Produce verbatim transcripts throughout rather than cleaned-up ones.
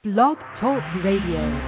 Blog Talk Radio.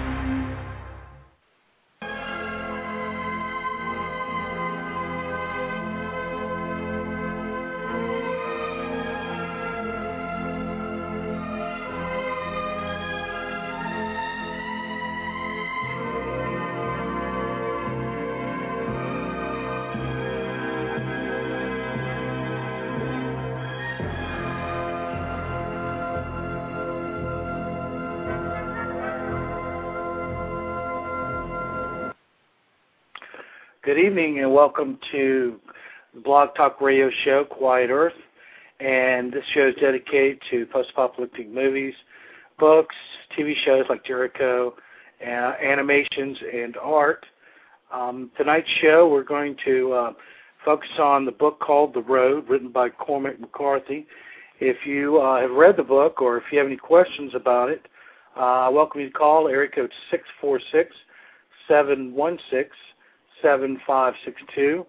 Good evening and welcome to the Blog Talk Radio show, Quiet Earth. And this show is dedicated to post-apocalyptic movies, books, T V shows like Jericho, uh, animations, and art. Um, tonight's show, we're going to uh, focus on the book called The Road, written by Cormac McCarthy. If you uh, have read the book or if you have any questions about it, uh, I welcome you to call area code six four six, seven one six, seven five six two,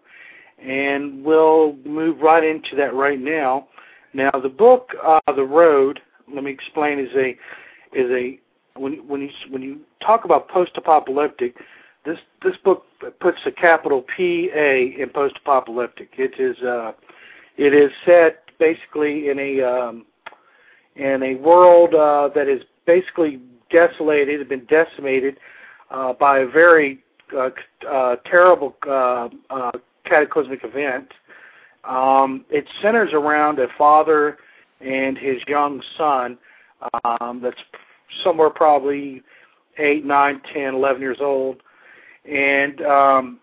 and we'll move right into that right now. Now, the book, uh, The Road, let me explain, is a is a when when you when you talk about post-apocalyptic, this this book puts a capital P A in post-apocalyptic. It is uh, it is set basically in a um, in a world uh, that is basically desolated, been decimated uh, by a very Uh, uh, terrible uh, uh, cataclysmic event. Um, it centers around a father and his young son um, that's somewhere probably eight, nine, ten, eleven years old, and um,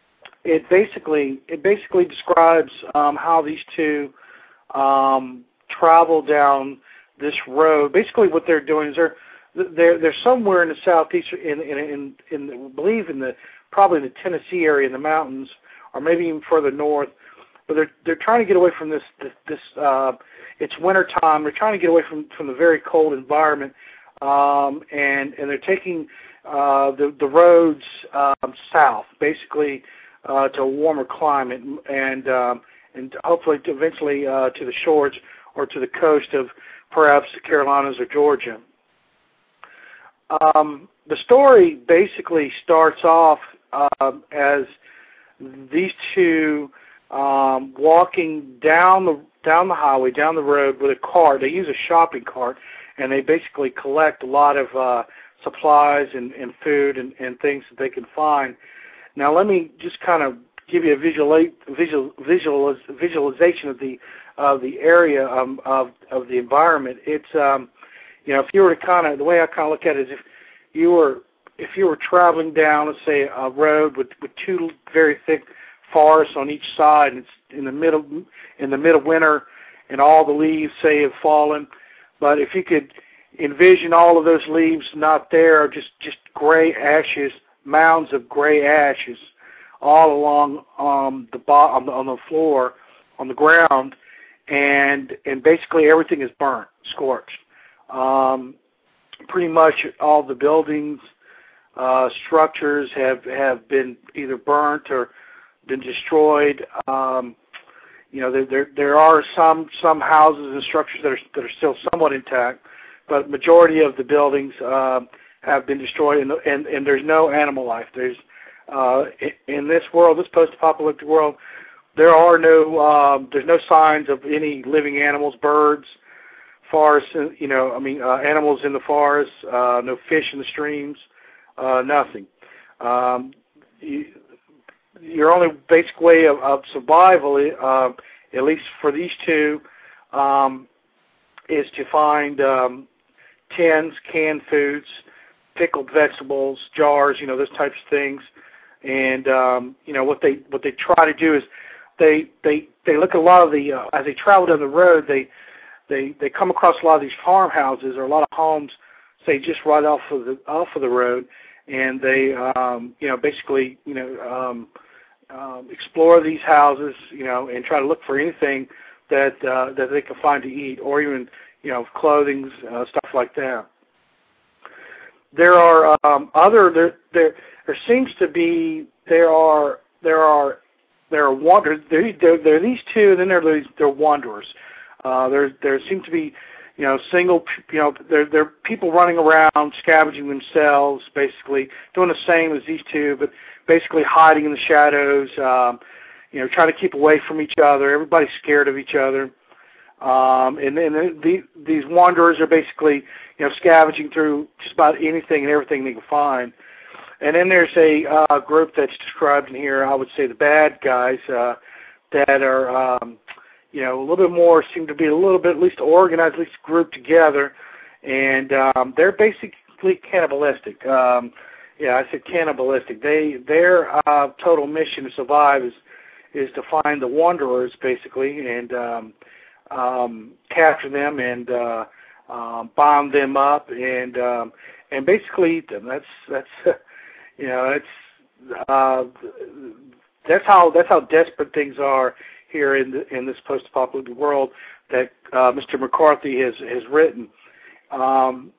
it basically it basically describes um, how these two um, travel down this road. Basically, what they're doing is they're They're they're somewhere in the southeast, in in in, in the, I believe in the probably in the Tennessee area in the mountains, or maybe even further north. But they're they're trying to get away from this this. this uh, it's winter time. They're trying to get away from, from the very cold environment, um, and and they're taking uh, the the roads um, south, basically uh, to a warmer climate, and um, and hopefully to eventually uh, to the shores or to the coast of perhaps the Carolinas or Georgia. Um, the story basically starts off um, as these two um, walking down the down the highway, down the road with a cart. They use a shopping cart, and they basically collect a lot of uh, supplies and, and food and, and things that they can find. Now, let me just kind of give you a visual, visual, visual visualization of the of the area um, of of the environment. It's um, You know, if you were to kind of, the way I kind of look at it is if you were, if you were traveling down, let's say, a road with, with two very thick forests on each side, and it's in the middle, in the middle of winter, and all the leaves, say, have fallen. But if you could envision all of those leaves not there, just, just gray ashes, mounds of gray ashes, all along um, the bo- on the on the floor, on the ground, and and basically everything is burnt, scorched. Um, pretty much all the buildings, uh, structures have, have been either burnt or been destroyed. Um, you know, there, there there are some some houses and structures that are that are still somewhat intact, but majority of the buildings uh, have been destroyed, and, and and there's no animal life. There's uh, in this world, this post-apocalyptic world, there are no um, there's no signs of any living animals, birds. Forests, you know, I mean, uh, animals in the forest, uh, no fish in the streams, uh, nothing. Um, you, your only basic way of, of survival, uh, at least for these two, um, is to find um, tins, canned foods, pickled vegetables, jars, you know, those types of things. And um, you know, what they what they try to do is they they they look at a lot of the uh, as they travel down the road, they They they come across a lot of these farmhouses or a lot of homes, say just right off of the off of the road, and they um, you know basically you know um, um, explore these houses, you know, and try to look for anything that uh, that they can find to eat, or even you know clothing, uh, stuff like that. There are um, other there there there seems to be there are there are there are wanderers. There, there, there are these two, and then there are these, there are wanderers. Uh, there, there seem to be, you know, single, you know, they're, they're people running around, scavenging themselves, basically, doing the same as these two, but basically hiding in the shadows, um, you know, trying to keep away from each other. Everybody's scared of each other. Um, and then the, the, these wanderers are basically, you know, scavenging through just about anything and everything they can find. And then there's a uh, group that's described in here, I would say the bad guys, uh, that are, um, you know, a little bit more, seem to be a little bit at least organized, at least grouped together. And um, they're basically cannibalistic. Um, yeah, I said cannibalistic. They Their uh, total mission to survive is, is to find the wanderers, basically, and um, um, capture them and uh, um, bomb them up and um, and basically eat them. That's that's you know it's uh, that's how that's how desperate things are here in the, in this post-apocalyptic world that uh, Mister McCarthy has has written. Um,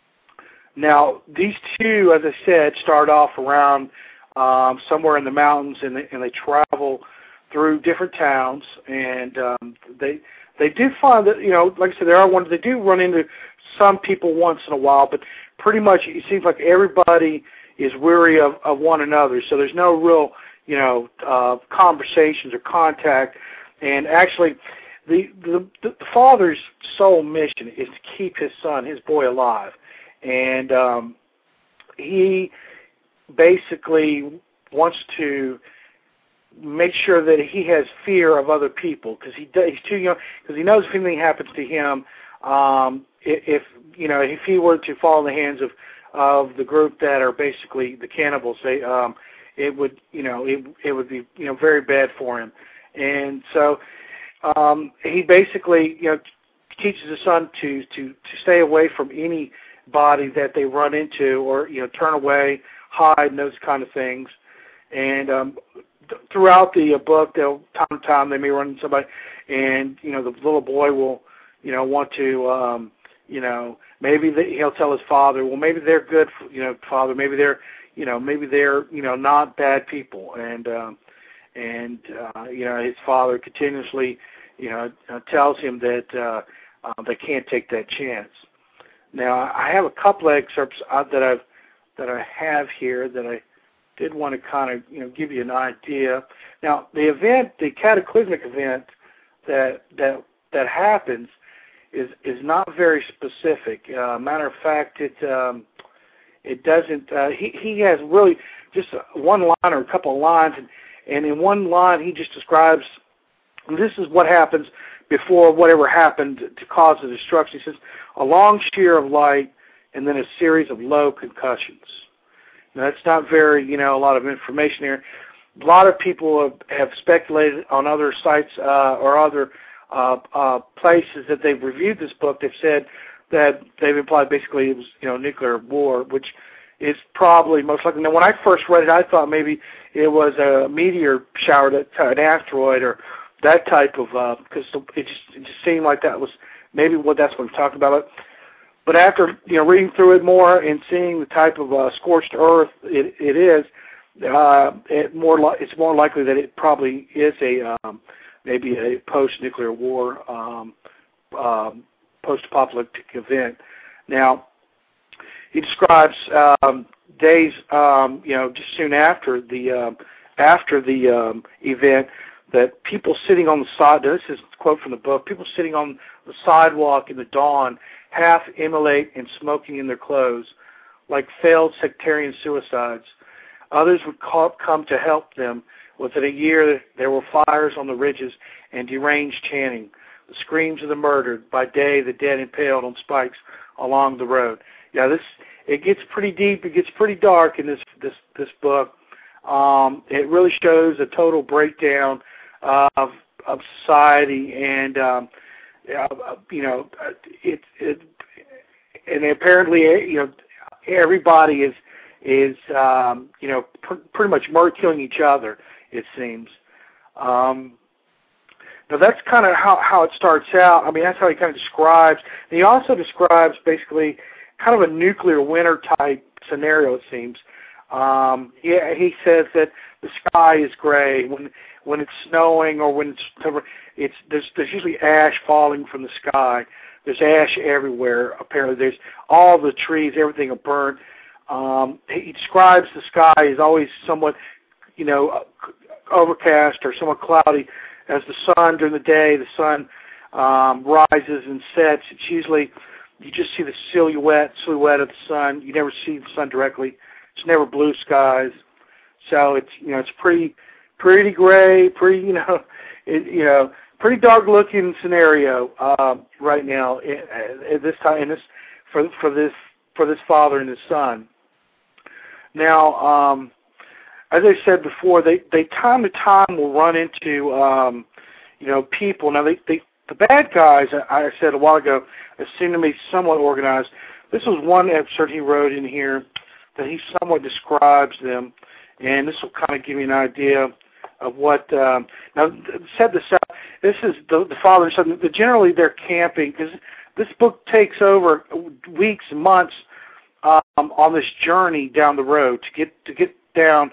now these two, as I said, start off around um, somewhere in the mountains, and they, and they travel through different towns, and um, they. They do find that, you know, like I said, there are ones, they do run into some people once in a while, but pretty much it seems like everybody is weary of, of one another, so there's no real, you know, uh, conversations or contact. And actually, the, the, the father's sole mission is to keep his son, his boy, alive. And um, he basically wants to make sure that he has fear of other people, because he he's too young, because he knows if anything happens to him, um, if you know if he were to fall in the hands of of the group that are basically the cannibals, they um, it would you know it it would be you know very bad for him. And so um, he basically you know teaches his son to to to stay away from any body that they run into, or you know turn away, hide, and those kind of things. And um, throughout the uh, book, they'll time to time they may run into somebody, and you know the little boy will, you know, want to, um, you know, maybe the, he'll tell his father, well, maybe they're good, you know, father, maybe they're, you know, maybe they're, you know, not bad people, and um, and uh, you know his father continuously, you know, uh, tells him that uh, uh, they can't take that chance. Now I have a couple of excerpts uh, that I've that I have here that I did want to kind of, you know, give you an idea. Now, the event, the cataclysmic event that that that happens is is not very specific. Uh, matter of fact, it um, it doesn't. Uh, he he has really just one line or a couple of lines, and, and in one line he just describes. This is what happens before whatever happened to cause the destruction. He says, a long sheer of light, and then a series of low concussions. Now, that's not very, you know, a lot of information here. A lot of people have, have speculated on other sites uh, or other uh, uh, places that they've reviewed this book. They've said that they've implied basically it was, you know, nuclear war, which is probably most likely. Now, when I first read it, I thought maybe it was a meteor shower, that an asteroid, or that type of, because uh, it just it just seemed like that was maybe what that's what I'm talking about. But after, you know, reading through it more and seeing the type of uh, scorched earth it, it is, uh, it more li- it's more likely that it probably is a um, maybe a post-nuclear war, um, um, post-apocalyptic event. Now, he describes um, days, um, you know, just soon after the um, after the um, event, that people sitting on the side. This is a quote from the book. People sitting on the sidewalk in the dawn, half immolate and smoking in their clothes, like failed sectarian suicides. Others would call, come to help them. Within a year, there were fires on the ridges and deranged chanting, the screams of the murdered, by day the dead impaled on spikes along the road. Yeah, this it gets pretty deep. It gets pretty dark in this this this book. Um, it really shows a total breakdown of of society, and um, uh, you know, it it and apparently, you know, everybody is is um, you know pr- pretty much mur- killing each other, it seems. Um, now that's kind of how, how it starts out. I mean, that's how he kind of describes. And he also describes basically kind of a nuclear winter type scenario, it seems. Um, yeah, he says that the sky is gray when when it's snowing, or when it's it's there's, there's usually ash falling from the sky. there's ash everywhere. Apparently, there's all the trees, everything are burnt. Um, he describes the sky as always somewhat, you know, overcast or somewhat cloudy. As the sun during the day, the sun um, rises and sets. It's usually you just see the silhouette silhouette of the sun. You never see the sun directly. It's never blue skies. So it's you know it's pretty pretty gray, pretty you know it, you know pretty dark looking scenario uh, right now at, at this time in this for for this for this father and his son. Now, um, as I said before, they, they time to time will run into, um, you know, people. Now, they, they, the bad guys, I said a while ago, seem to be somewhat organized. This was one excerpt he wrote in here that he somewhat describes them, and this will kind of give you an idea of what. Um, now, said the this is the, the father and son. Generally, they're camping because this book takes over weeks and months. Um, on this journey down the road to get to get down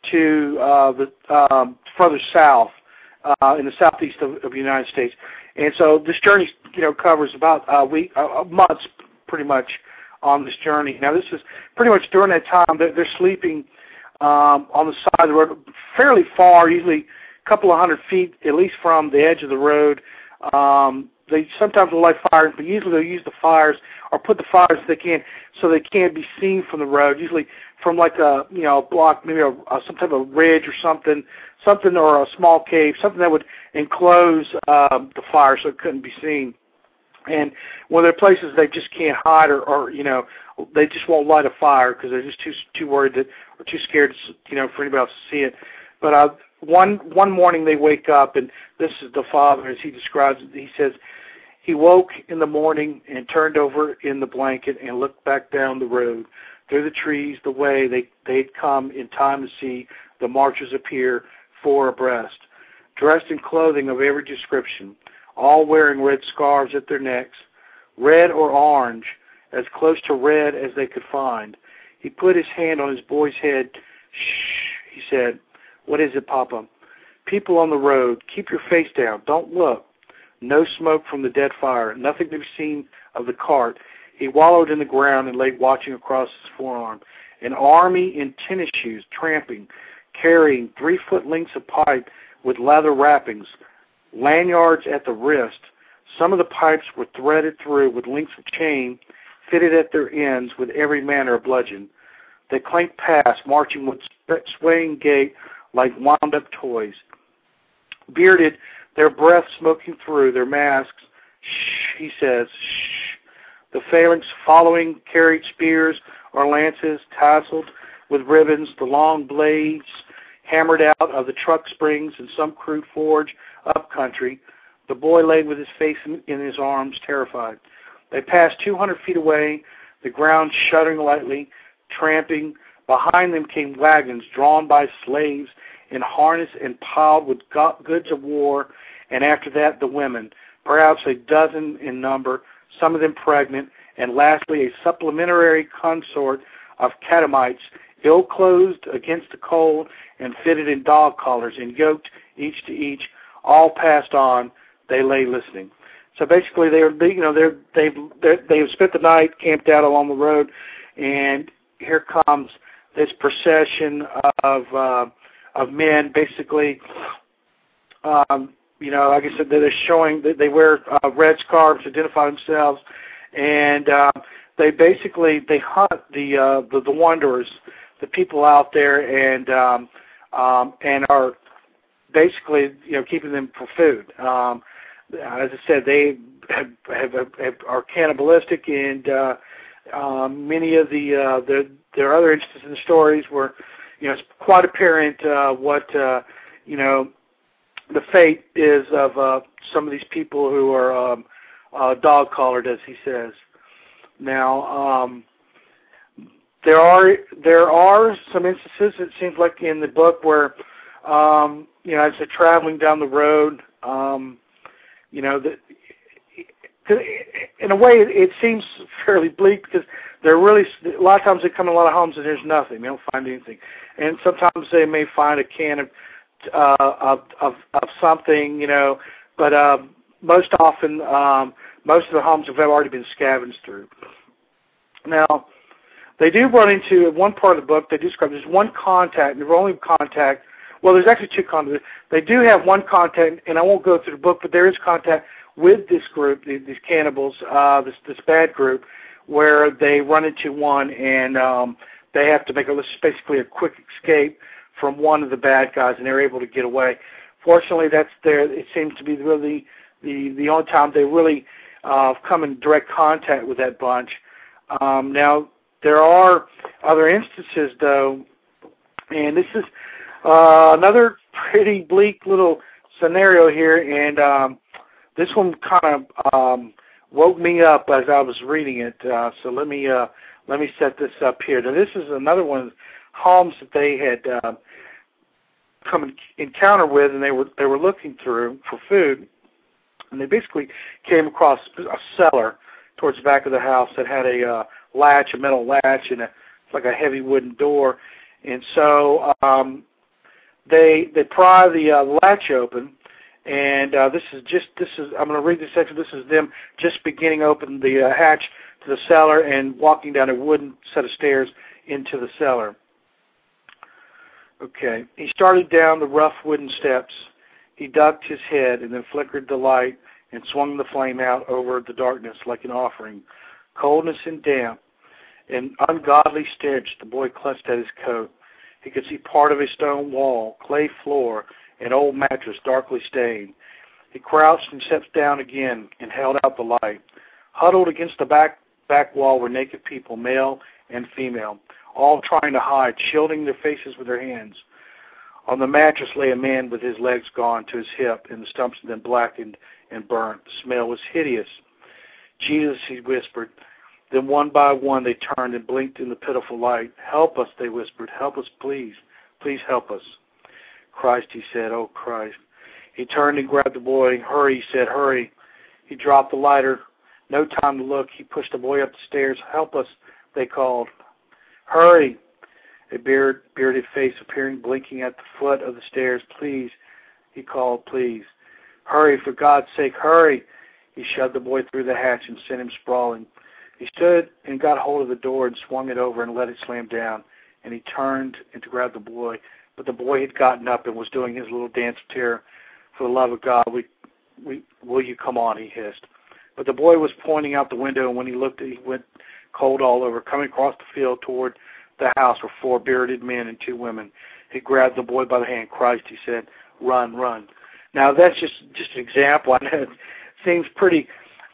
to uh, the um, further south uh, in the southeast of, of the United States, and so this journey, you know, covers about a week, uh, months, pretty much on this journey. Now, this is pretty much during that time that they're sleeping um, on the side of the road, fairly far, usually a couple of hundred feet at least from the edge of the road. Um, They sometimes will light fires, but usually they'll use the fires or put the fires if they can so they can't be seen from the road. Usually from like a you know a block, maybe a, a, some type of ridge or something, something or a small cave, something that would enclose um, the fire so it couldn't be seen. And when there are places they just can't hide or, or you know they just won't light a fire because they're just too too worried that or too scared to, you know for anybody else to see it. But uh, one one morning they wake up, and this is the father as he describes it. He says, he woke in the morning and turned over in the blanket and looked back down the road, through the trees, the way they, they'd come in time to see the marchers appear four abreast, dressed in clothing of every description, all wearing red scarves at their necks, red or orange, as close to red as they could find. He put his hand on his boy's head. Shh, he said. What is it, Papa? People on the road, keep your face down. Don't look. No smoke from the dead fire. Nothing to be seen of the cart. He wallowed in the ground and lay watching across his forearm. An army in tennis shoes, tramping, carrying three-foot lengths of pipe with leather wrappings, lanyards at the wrist. Some of the pipes were threaded through with links of chain fitted at their ends with every manner of bludgeon. They clanked past, marching with swaying gait like wound-up toys. Bearded, their breath smoking through their masks. Shh, he says, shh. The phalanx following carried spears or lances tasseled with ribbons, the long blades hammered out of the truck springs in some crude forge up country. The boy lay with his face in, in his arms, terrified. They passed two hundred feet away, the ground shuddering lightly, tramping. Behind them came wagons drawn by slaves in harness and piled with goods of war, and after that the women, perhaps a dozen in number, some of them pregnant, and lastly a supplementary consort of catamites, ill-clothed against the cold and fitted in dog collars and yoked each to each, all passed on. They lay listening. So basically, they're you know they're they've they're, they've spent the night camped out along the road, and here comes this procession of uh, of men. Basically, um, you know, like I said, they're showing that they wear uh, red scarves to identify themselves, and uh, they basically they hunt the, uh, the the wanderers, the people out there, and um, um, and are basically you know keeping them for food. Um, as I said, they have, have, have, are cannibalistic, and uh, um, many of the, uh, the there are other instances in the stories where you know it's quite apparent uh, what uh, you know the fate is of uh, some of these people who are um, uh, dog collared, as he says. Now, um, there are there are some instances, it seems like in the book, where um, you know as they're traveling down the road, um, you know, the, in a way it seems fairly bleak because they're really a lot of times they come in a lot of homes and there's nothing, they don't find anything, and sometimes they may find a can of uh, of, of of something, you know, but uh, most often um, most of the homes have already been scavenged through. Now, they do run into, one part of the book, they describe there's one contact, and there's only contact, well, there's actually two contacts. They do have one contact, and I won't go through the book, but there is contact with this group, these, these cannibals, uh, this, this bad group, where they run into one, and um, they have to make a, basically a quick escape from one of the bad guys, and they're able to get away. Fortunately, that's their, it seems to be really the, the only time they really uh, come in direct contact with that bunch. Um, now, there are other instances, though, and this is uh, another pretty bleak little scenario here, and um, this one kind of um, woke me up as I was reading it. Uh, so let me uh, let me set this up here. Now, this is another one of the homes that they had uh, come in encounter with, and they were they were looking through for food, and they basically came across a cellar towards the back of the house that had a uh, latch, a metal latch, and a, like a heavy wooden door. And so um, they they pry the uh, latch open, and uh, this is just this is I'm going to read this section. This is them just beginning to open the uh, hatch to the cellar and walking down a wooden set of stairs into the cellar. Okay, he started down the rough wooden steps. He ducked his head and then flickered the light and swung the flame out over the darkness like an offering. Coldness and damp and ungodly stench, the boy clutched at his coat. He could see part of a stone wall, clay floor, an old mattress darkly stained. He crouched and stepped down again and held out the light. Huddled against the back back wall were naked people, male and female, all trying to hide, shielding their faces with their hands. On the mattress lay a man with his legs gone to his hip, and the stumps had been blackened and burnt. The smell was hideous. Jesus, he whispered. Then one by one they turned and blinked in the pitiful light. Help us, they whispered. Help us, please. Please help us. Christ, he said. Oh, Christ. He turned and grabbed the boy. Hurry, he said. Hurry. He dropped the lighter. No time to look. He pushed the boy up the stairs. Help us, they called. Hurry. A beard, bearded face appearing, blinking at the foot of the stairs. Please, he called, please. Hurry, for God's sake, hurry. He shoved the boy through the hatch and sent him sprawling. He stood and got hold of the door and swung it over and let it slam down. And he turned and to grab the boy. But the boy had gotten up and was doing his little dance of terror. For the love of God, we, we, will you come on, he hissed. But the boy was pointing out the window, and when he looked, he went cold all over. Coming across the field toward the house were four bearded men and two women. He grabbed the boy by the hand. Christ, he said, run, run. Now, that's just, just an example. I know it seems pretty,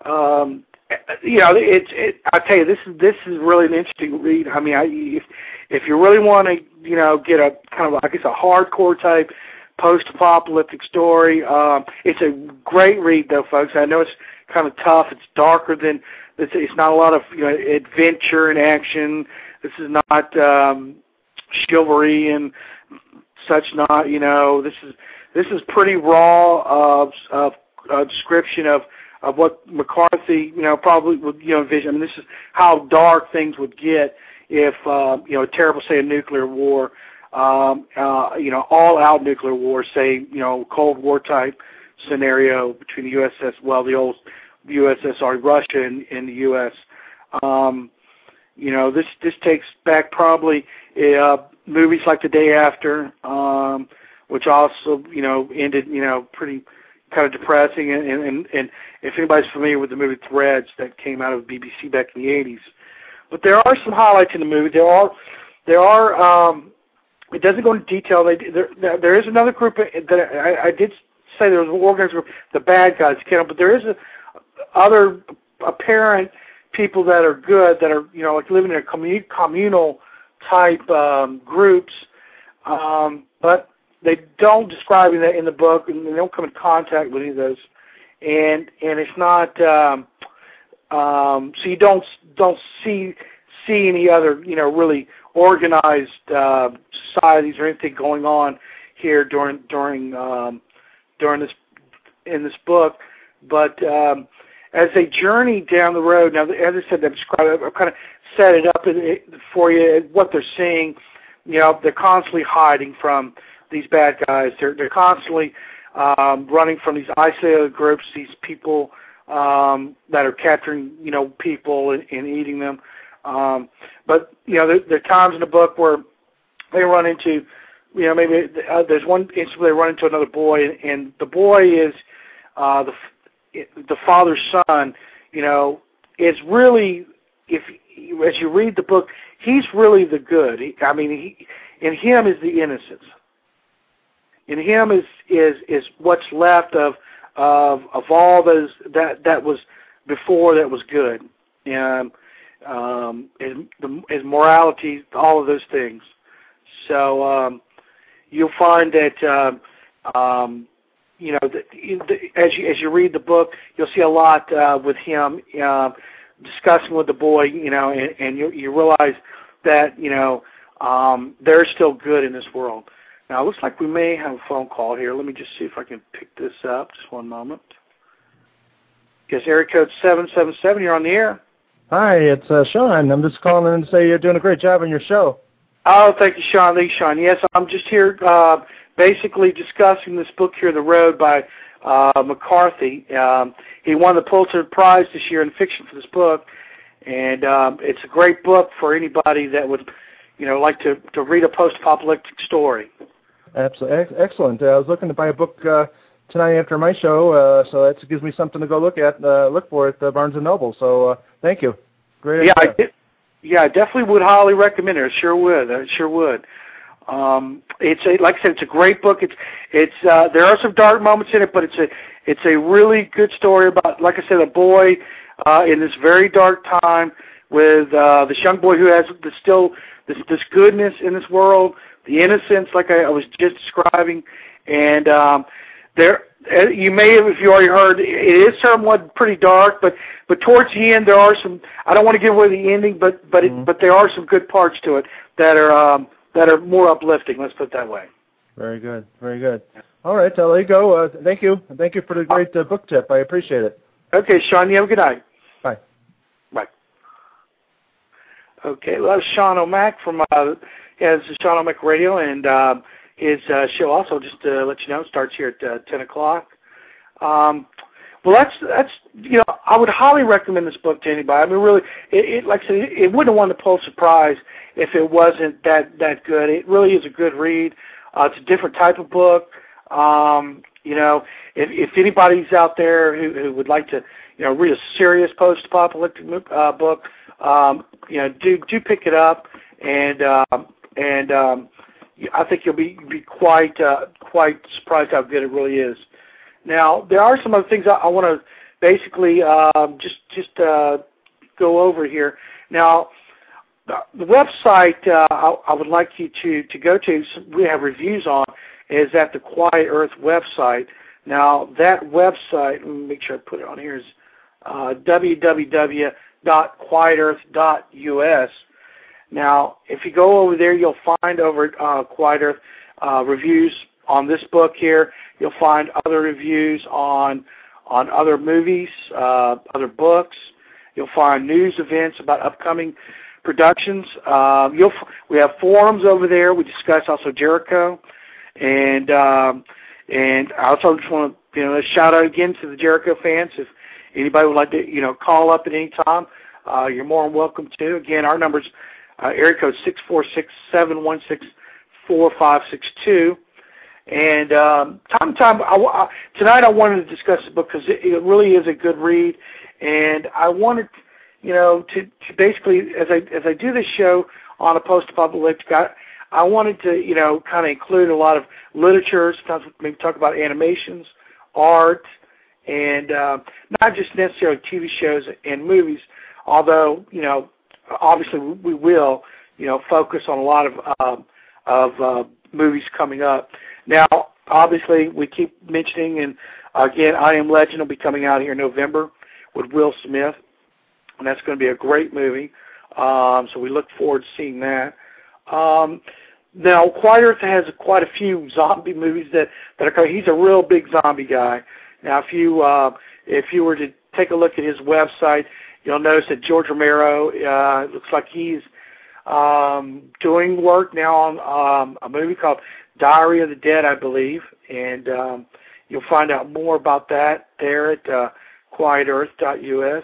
um, you know, it's, it, I tell you, this is, this is really an interesting read. I mean, I, if, if you really want to, you know, get a kind of, I guess, a hardcore type post-apocalyptic story, um, it's a great read, though, folks. I know it's kind of tough. It's darker than, it's, it's not a lot of, you know, adventure and action. This is not um, chivalry and such. Not, you know, this is this is pretty raw of uh, uh, description of, of what McCarthy, you know, probably would, you know, envision. I mean, this is how dark things would get if, uh, you know, a terrible, say, a nuclear war, um, uh, you know, all-out nuclear war, say, you know, Cold War type scenario between the U S S, well, the old U S S R, Russia and, and the U S Um, You know, this this takes back probably uh, movies like The Day After, um, which also, you know, ended, you know, pretty kind of depressing. And, and, and if anybody's familiar with the movie Threads that came out of B B C back in the eighties. But there are some highlights in the movie. There are, there are. Um, it doesn't go into detail. They, there, there is another group that I, I did say there was an organized group, the bad guys, but there is a, other apparent people that are good, that are, you know, like living in a commun- communal type um, groups, um, but they don't describe that in the book, and they don't come in contact with any of those, and and it's not, um, um, so you don't don't see see any other, you know, really organized uh, societies or anything going on here during during um, during this in this book, but um, as they journey down the road, now, as I said, I've described, I've kind of set it up for you, what they're seeing. You know, they're constantly hiding from these bad guys. They're, they're constantly um, running from these isolated groups, these people um, that are capturing, you know, people and, and eating them. Um, but, you know, there, there are times in the book where they run into, you know, maybe uh, there's one instance where they run into another boy, and, and the boy is uh, the the father's son. You know, is really, if as you read the book, he's really the good. He, I mean, he, in him is the innocence. In him is is is what's left of of of all those that that was before that was good, and um, his, the, his morality, all of those things. So um, you'll find that um, um, you know the, the, as you as you read the book, you'll see a lot uh, with him uh, discussing with the boy, you know, and, and you you realize that you know um, there's still good in this world. Now, it looks like we may have a phone call here. Let me just see if I can pick this up. Just one moment. Yes, area code seven seven seven, you're on the air. Hi, it's uh, Sean. I'm just calling in to say you're doing a great job on your show. Oh, thank you, Sean. Thank you, Sean. Yes, I'm just here uh, basically discussing this book here, The Road, by uh, McCarthy. Um, he won the Pulitzer Prize this year in fiction for this book, and um, it's a great book for anybody that would, you know, like to, to read a post-apocalyptic story. Absolutely. Excellent. Uh, I was looking to buy a book uh, tonight after my show, uh, so that gives me something to go look at, uh, look for at uh, Barnes and Noble. So uh, thank you. Great. Yeah, I did, yeah, I definitely would highly recommend it. I sure would. I sure would. Um, it's a, like I said, it's a great book. It's it's uh, there are some dark moments in it, but it's a it's a really good story about, like I said, a boy uh, in this very dark time with uh, this young boy who has the still this this goodness in this world. The innocence, like I, I was just describing, and um, there you may have, if you already heard, it is somewhat pretty dark, but but towards the end there are some. I don't want to give away the ending, but but mm-hmm. it, but there are some good parts to it that are um, that are more uplifting. Let's put it that way. Very good, very good. All right, I'll let you go. Uh, thank you, thank you for the great uh, book tip. I appreciate it. Okay, Sean, you have a good night. Bye. Bye. Okay, well, that's Sean O'Mac from. Uh, Yeah, this is Sean O'Mac Radio, and uh, his uh, show also, just to let you know, starts here at uh, ten o'clock. Um, well, that's, that's you know, I would highly recommend this book to anybody. I mean, really, it, it like I said, it, it wouldn't have won the Pulitzer Prize if it wasn't that, that good. It really is a good read. Uh, it's a different type of book. Um, you know, if, if anybody's out there who, who would like to, you know, read a serious post-apocalyptic uh, book, um, you know, do do pick it up, and um, and um, I think you'll be be quite uh, quite surprised how good it really is. Now, there are some other things I, I want to basically um, just just uh, go over here. Now, the website uh, I, I would like you to to go to, we have reviews on, is at the Quiet Earth website. Now, that website, let me make sure I put it on here, is uh, w w w dot quiet earth dot u s. Now, if you go over there, you'll find over at uh, Quiet Earth uh, reviews on this book here. You'll find other reviews on on other movies, uh, other books. You'll find news events about upcoming productions. Uh, you'll we have forums over there. We discuss also Jericho, and um, and I also just want to you know shout out again to the Jericho fans. If anybody would like to you know call up at any time, uh, you're more than welcome to. Again, our number's Uh, area code six four six, seven one six, four five six two. And um, time to time, I, I, tonight I wanted to discuss the book because it, it really is a good read. And I wanted, you know, to, to basically, as I as I do this show on a post-apocalyptic, I, I wanted to, you know, kind of include a lot of literature, sometimes maybe talk about animations, art, and uh, not just necessarily T V shows and movies, although, you know, obviously, we will, you know, focus on a lot of um, of uh, movies coming up. Now, obviously, we keep mentioning, and again, I Am Legend will be coming out here in November with Will Smith, and that's going to be a great movie. Um, so we look forward to seeing that. Um, now, Quiet Earth has quite a few zombie movies that, that are coming. He's a real big zombie guy. Now, if you uh, if you were to take a look at his website, you'll notice that George Romero, uh, looks like he's um, doing work now on um, a movie called Diary of the Dead, I believe, and um, you'll find out more about that there at uh, quiet earth dot U S.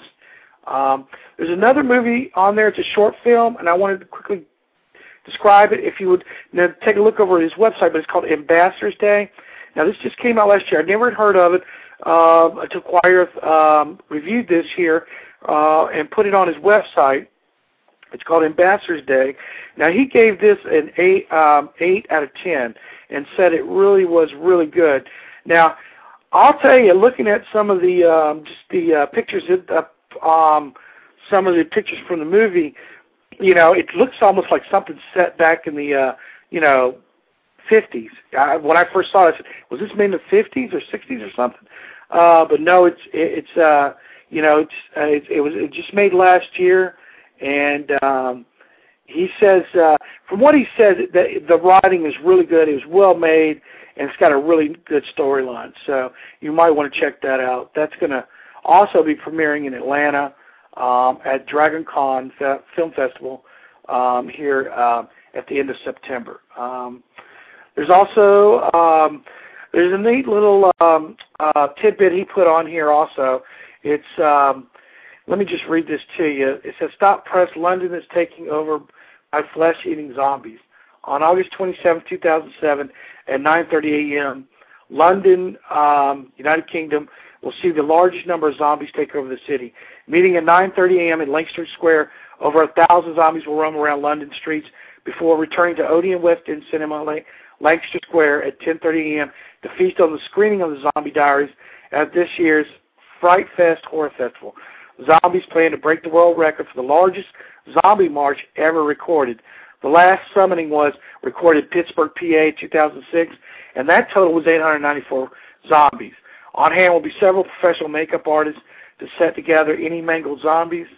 Um, there's another movie on there. It's a short film, and I wanted to quickly describe it. If you would you know, take a look over at his website, but it's called Ambassador's Day. Now, this just came out last year. I never had heard of it uh, until Quiet Earth um, reviewed this here uh, and put it on his website. It's called Ambassador's Day. Now, he gave this an eight, um, eight out of ten and said it really was really good. Now, I'll tell you, looking at some of the um, just the uh, pictures, uh, um, some of the pictures from the movie, you know, it looks almost like something set back in the, uh, you know, fifties. I, when I first saw it, I said, was this made in the fifties or sixties or something? Uh, but no, it's it, it's uh, you know, it's uh, it, it was it just made last year. And um, he says, uh, from what he says, that the writing is really good. It was well made, and it's got a really good storyline. So you might want to check that out. That's going to also be premiering in Atlanta um, at Dragon Con Fe- Film Festival um, here uh, at the end of September. Um, there's also um, there's a neat little um, uh, tidbit he put on here also. It's um, Let me just read this to you. It says, "Stop press. London is taking over by flesh-eating zombies." On August twenty-seventh, two thousand seven, at nine thirty a.m., London, um, United Kingdom, will see the largest number of zombies take over the city. Meeting at nine thirty a.m. in Lancaster Square, over a thousand zombies will roam around London streets before returning to Odeon West End Cinema, Lancaster Square at ten thirty a.m. to feast on the screening of the Zombie Diaries at this year's Fright Fest Horror Festival. Zombies plan to break the world record for the largest zombie march ever recorded. The last summoning was recorded in Pittsburgh, P A, two thousand six, and that total was eight hundred ninety-four zombies. On hand will be several professional makeup artists to set together any mangled zombies.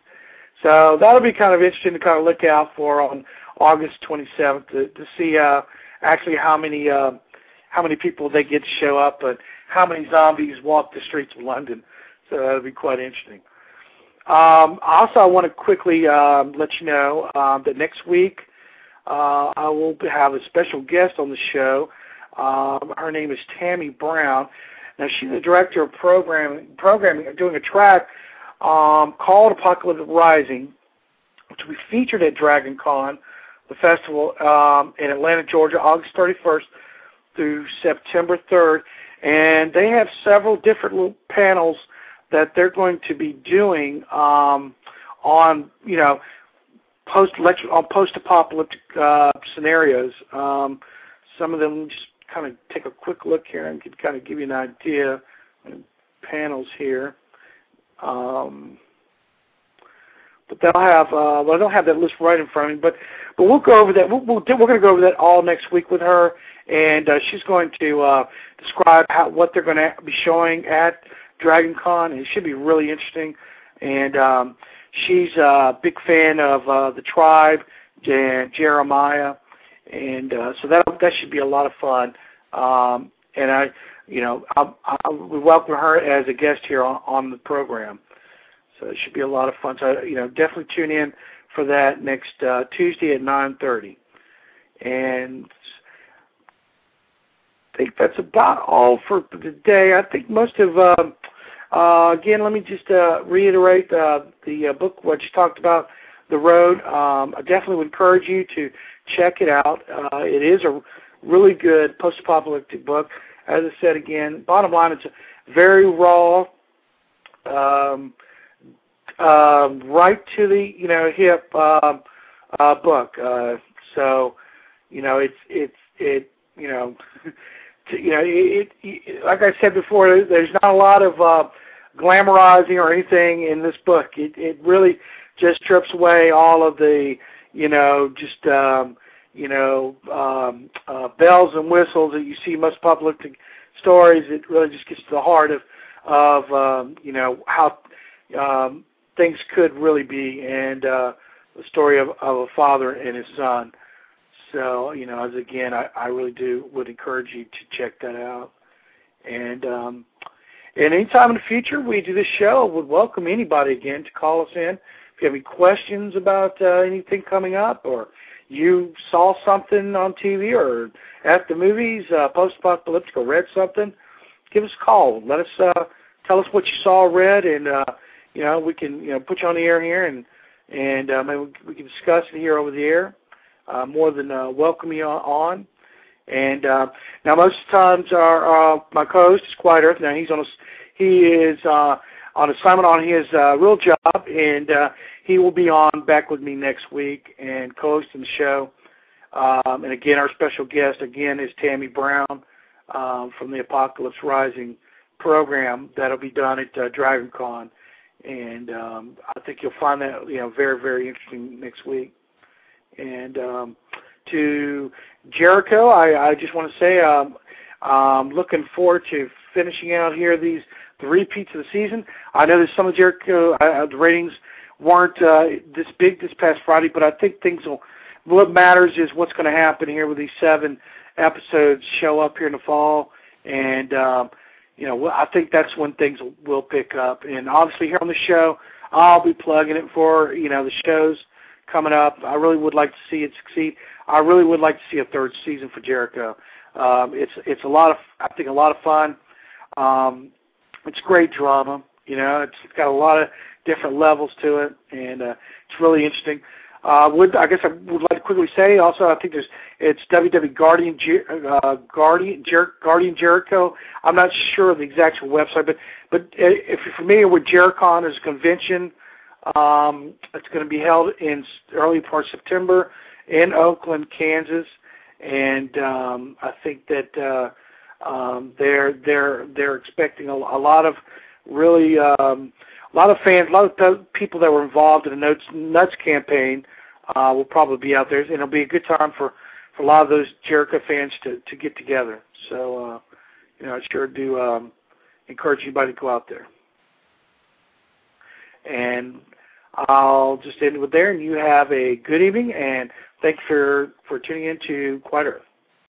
So that'll be kind of interesting to kind of look out for on August twenty-seventh to, to see uh, actually how many uh, how many people they get to show up, but how many zombies walk the streets of London. So that'll be quite interesting. Um, also, I want to quickly um, let you know um, that next week uh, I will have a special guest on the show. Um, her name is Tammy Brown. Now, she's the director of programming, programming doing a track um, called Apocalyptic Rising, which will be featured at Dragon Con, the festival um, in Atlanta, Georgia, August thirty-first through September third. And they have several different little panels that they're going to be doing um, on, you know, post on post-apocalyptic uh, scenarios. Um, some of them, just kind of take a quick look here and can kind of give you an idea. Panels here, um, but they'll have. Uh, well, I don't have that list right in front of me, but but we'll go over that. We'll, we'll, we're going to go over that all next week with her, and uh, she's going to uh, describe how what they're going to be showing at Dragon Con, and it should be really interesting. And um, she's a big fan of uh, the Tribe and Jeremiah, and uh, so that that should be a lot of fun. Um, and I, you know, I, I, we welcome her as a guest here on, on the program. So it should be a lot of fun. So you know, definitely tune in for that next uh, Tuesday at nine thirty. And I think that's about all for today. I think most of. Uh, Uh, again, let me just uh, reiterate uh, the uh, book, what you talked about, The Road. Um, I definitely would encourage you to check it out. Uh, it is a really good post-apocalyptic book. As I said again, bottom line, it's a very raw, um, uh, right to the you know hip uh, uh, book. Uh, so you know it's it's it you know. You know, it, it, like I said before, there's not a lot of uh, glamorizing or anything in this book. It, it really just strips away all of the, you know, just, um, you know, um, uh, bells and whistles that you see in most apocalyptic stories. It really just gets to the heart of, of um, you know, how um, things could really be, and uh, the story of, of a father and his son. So, you know, as again, I, I really do would encourage you to check that out. And um, and anytime in the future we do this show, I would welcome anybody again to call us in. If you have any questions about uh, anything coming up, or you saw something on T V or at the movies, uh, post-apocalyptic, or read something, give us a call. Let us uh, tell us what you saw or read, and uh, you know we can you know put you on the air here, and and uh, maybe we can discuss it here over the air. Uh, more than uh, welcome you on. And uh, now most of the times our uh, my co-host is Quiet Earth. Now he's on a, he is uh, on assignment on his uh, real job, and uh, he will be on back with me next week and co-hosting the show. Um, and again, our special guest again is Tammy Brown um, from the Apocalypse Rising program that'll be done at uh, DragonCon, and um, I think you'll find that you know very very interesting next week. And um, to Jericho, I, I just want to say um, I'm looking forward to finishing out here these the repeats of the season. I know that some of Jericho uh, the ratings weren't uh, this big this past Friday, but I think things will. What matters is what's going to happen here with these seven episodes show up here in the fall, and um, you know I think that's when things will, will pick up. And obviously here on the show, I'll be plugging it for you know the shows coming up. I really would like to see it succeed. I really would like to see a third season for Jericho. Um, it's it's a lot of I think a lot of fun. Um, it's great drama. You know, it's, it's got a lot of different levels to it, and uh, it's really interesting. Uh, would I guess I would like to quickly say also I think there's it's W W Guardian uh, Guardian Jer- Guardian Jericho. I'm not sure of the exact website, but but if you're familiar with JeriCon, there's a convention. Um, it's going to be held in early part of September in Oakland, Kansas, and um, I think that uh, um, they're they're they're expecting a, a lot of really. Um, A lot of fans, a lot of people that were involved in the Nuts, Nuts campaign uh, will probably be out there, and it'll be a good time for, for a lot of those Jericho fans to, to get together. So, uh, you know, I sure do um, encourage anybody to go out there. And I'll just end with there, and you have a good evening, and thank you for, for tuning in to Quiet Earth.